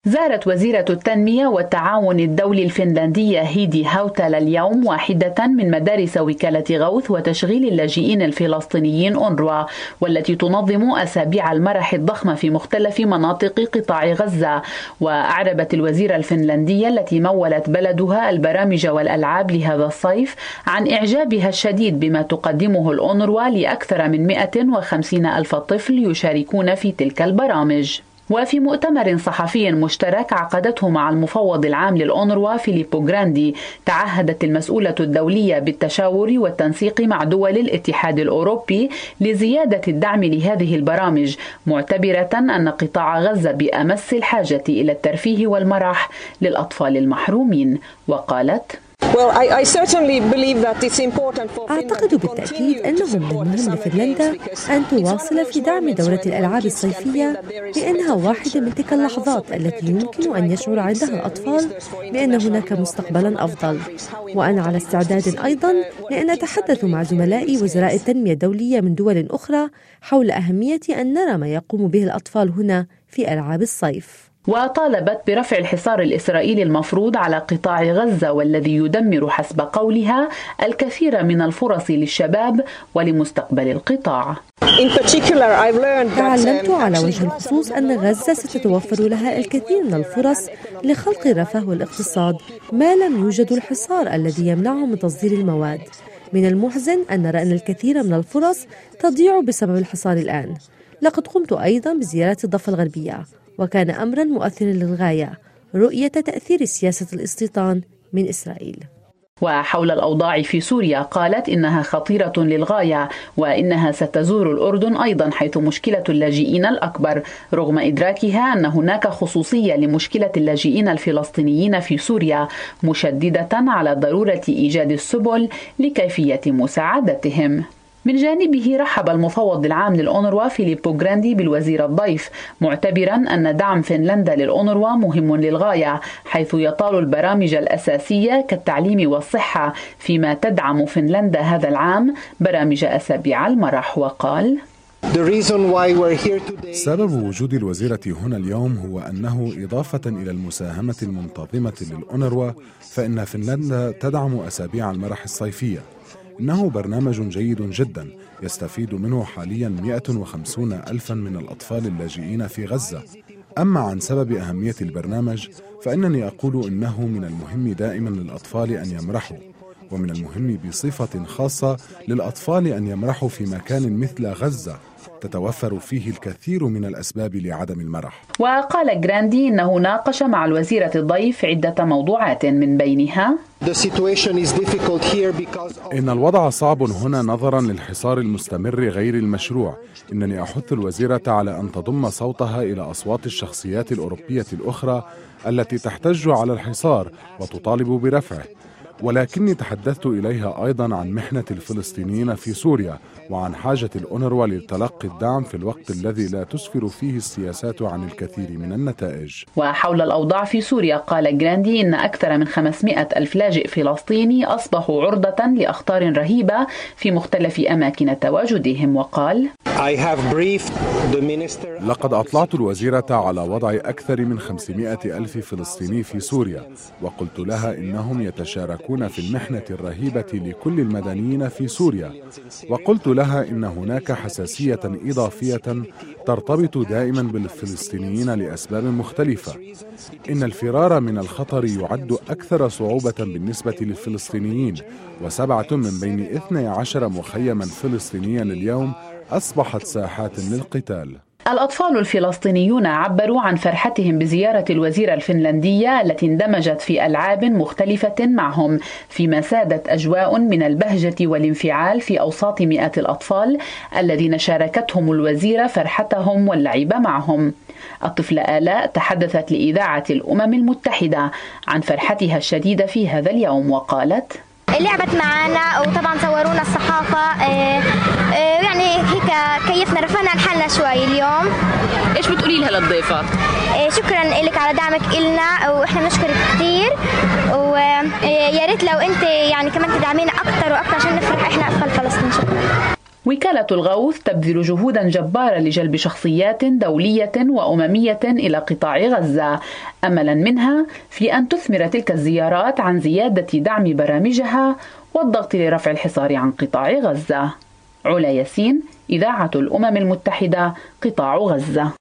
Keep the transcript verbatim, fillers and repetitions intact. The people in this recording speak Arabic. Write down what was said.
زارت وزيرة التنمية والتعاون الدولي الفنلندية هيدي هاوتالا اليوم واحدة من مدارس وكالة غوث وتشغيل اللاجئين الفلسطينيين أونروا، والتي تنظم أسابيع المرح الضخمة في مختلف مناطق قطاع غزة. وأعربت الوزيرة الفنلندية التي مولت بلدها البرامج والألعاب لهذا الصيف عن إعجابها الشديد بما تقدمه الأونروا لأكثر من مئة وخمسين ألف طفل يشاركون في تلك البرامج. وفي مؤتمر صحفي مشترك عقدته مع المفوض العام للأونروا فيليبو غراندي، تعهدت المسؤولة الدولية بالتشاور والتنسيق مع دول الاتحاد الأوروبي لزيادة الدعم لهذه البرامج، معتبرة أن قطاع غزة بأمس الحاجة إلى الترفيه والمرح للأطفال المحرومين. وقالت: أعتقد بالتأكيد أنه من المهم لفنلندا أن تواصل في دعم دورة الألعاب الصيفية، لأنها واحدة من تلك اللحظات التي يمكن أن يشعر عندها الأطفال بأن هناك مستقبلا أفضل. وأنا على استعداد أيضا لأن أتحدث مع زملائي وزراء التنمية الدولية من دول أخرى حول أهمية أن نرى ما يقوم به الأطفال هنا في ألعاب الصيف. وطالبت برفع الحصار الإسرائيلي المفروض على قطاع غزة، والذي يدمر حسب قولها الكثير من الفرص للشباب ولمستقبل القطاع. تعلمت على وجه الخصوص أن غزة ستتوفر لها الكثير من الفرص لخلق الرفاه والاقتصاد ما لم يوجد الحصار الذي يمنعه من تصدير المواد. من المحزن أن نرى أن الكثير من الفرص تضيع بسبب الحصار الآن. لقد قمت أيضا بزيارة الضفة الغربية، وكان أمرا مؤثرا للغاية رؤية تأثير سياسة الاستيطان من إسرائيل. وحول الأوضاع في سوريا قالت إنها خطيرة للغاية، وإنها ستزور الأردن أيضا حيث مشكلة اللاجئين الأكبر، رغم إدراكها أن هناك خصوصية لمشكلة اللاجئين الفلسطينيين في سوريا، مشددة على ضرورة إيجاد السبل لكيفية مساعدتهم. من جانبه رحب المفوض العام للأونروا فيليبو غراندي بالوزير الضيف، معتبرا أن دعم فنلندا للأونروا مهم للغاية، حيث يطال البرامج الأساسية كالتعليم والصحة، فيما تدعم فنلندا هذا العام برامج أسابيع المرح. وقال: سبب وجود الوزيرة هنا اليوم هو أنه إضافة إلى المساهمة المنتظمة للأونروا، فإن فنلندا تدعم أسابيع المرح الصيفية. إنه برنامج جيد جدا يستفيد منه حاليا مئة وخمسين ألفا من الأطفال اللاجئين في غزة. أما عن سبب أهمية البرنامج فإنني أقول إنه من المهم دائما للأطفال أن يمرحوا، ومن المهم بصفة خاصة للأطفال أن يمرحوا في مكان مثل غزة تتوفر فيه الكثير من الأسباب لعدم المرح. وقال غراندي إنه ناقش مع الوزيرة الضيف عدة موضوعات، من بينها: إن الوضع صعب هنا نظرا للحصار المستمر غير المشروع. إنني أحث الوزيرة على أن تضم صوتها إلى أصوات الشخصيات الأوروبية الأخرى التي تحتج على الحصار وتطالب برفعه، ولكني تحدثت إليها أيضا عن محنة الفلسطينيين في سوريا وعن حاجة الأونروا لتلقي الدعم في الوقت الذي لا تسفر فيه السياسات عن الكثير من النتائج. وحول الأوضاع في سوريا قال غراندي إن أكثر من خمسمئة ألف لاجئ فلسطيني أصبحوا عرضة لأخطار رهيبة في مختلف أماكن تواجدهم. وقال: لقد أطلعت الوزيرة على وضع أكثر من خمسمئة ألف فلسطيني في سوريا، وقلت لها إنهم يتشاركون في المحنة الرهيبة لكل المدنيين في سوريا، وقلت لها إن هناك حساسية إضافية ترتبط دائما بالفلسطينيين لأسباب مختلفة. إن الفرار من الخطر يعد أكثر صعوبة بالنسبة للفلسطينيين، وسبعة من بين اثني عشر مخيما فلسطينيا اليوم أصبحت ساحات للقتال. الأطفال الفلسطينيون عبروا عن فرحتهم بزيارة الوزيرة الفنلندية التي اندمجت في ألعاب مختلفة معهم، فيما سادت أجواء من البهجة والانفعال في أوساط مئات الأطفال الذين شاركتهم الوزيرة فرحتهم واللعب معهم. الطفلة آلاء تحدثت لإذاعة الأمم المتحدة عن فرحتها الشديدة في هذا اليوم، وقالت: لعبت معنا وطبعا صورونا الصحافة، اه اه يعني هيك كيفنا رفعنا عن حالنا شوي اليوم. ايش بتقولي لها للضيفة؟ اه شكرا لك على دعمك إلنا، واحنا بنشكرك كثير، ويا ريت لو انت يعني كمان تدعمينا اكثر واكثر عشان نفرح احنا اطفال فلسطين. شكرا. وكالة الغوث تبذل جهودا جبارة لجلب شخصيات دولية وأممية إلى قطاع غزة، أملا منها في أن تثمر تلك الزيارات عن زيادة دعم برامجها والضغط لرفع الحصار عن قطاع غزة. علا ياسين، إذاعة الأمم المتحدة، قطاع غزة.